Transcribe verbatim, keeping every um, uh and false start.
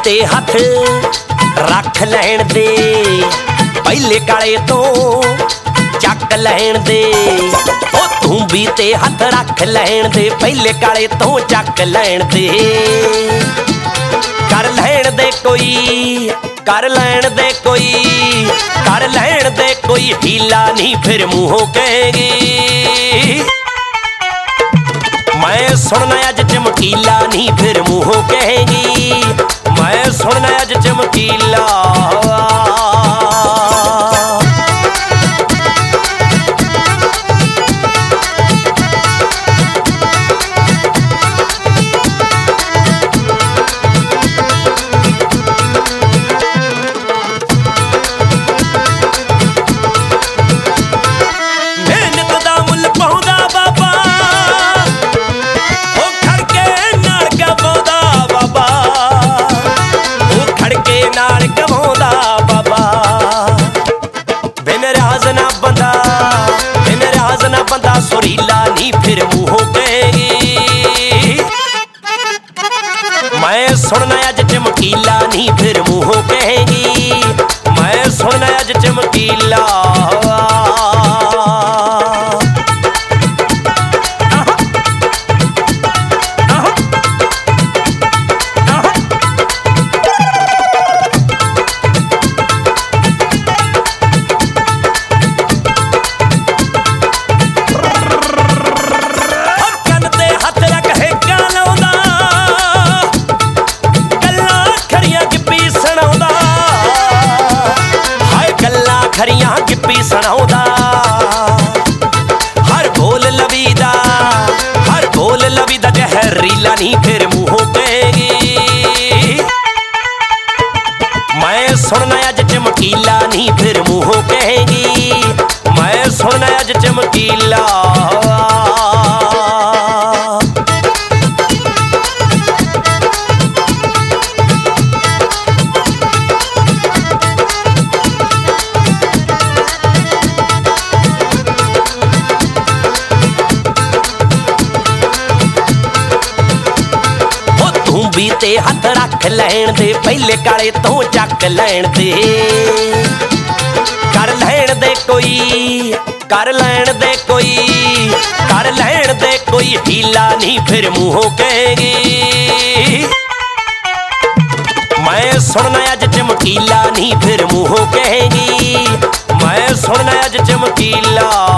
ते हथ रख लैण दे, पहले काले तो चक लैण दे। ओ तू भी ते हथ रख लैण दे, पहले काले तो चक लैण दे। कर लैण दे कोई, कर लैण दे कोई, कर लैण दे कोई हीला नहीं फिर मुंहों कहेगी। मैं सुनना अज चमकीला नहीं फिर मुंहों कहेगी। मैं सुनना अज चमकीला। बंदा सुरीला नहीं फिर मुंहों कहेगी। मैं सुनना अज चमकीला नहीं फिर मुंहों कहेगी। मैं सुनना अज चमकीला। खरियां गिप्पी सुनाउंदा, हर बोल लवीदा, हर बोल लवीदा जहरीला नहीं फिर मुंहों कहेगी। मैं सुनना अज चमकीला नहीं फिर मुंहों कहेगी। मैं सुनना अज चमकीला। भी ते हथ रख लैण दे, पहले काले तो चक लैण दे। कर लैण दे कोई, कर लैण दे कोई, कर लैण दे कोई हीला नहीं फिर मुंहों कहेगी। मैं सुनना अज चमकीला नहीं फिर मुंहों कहेगी। मैं सुनना अज चमकीला।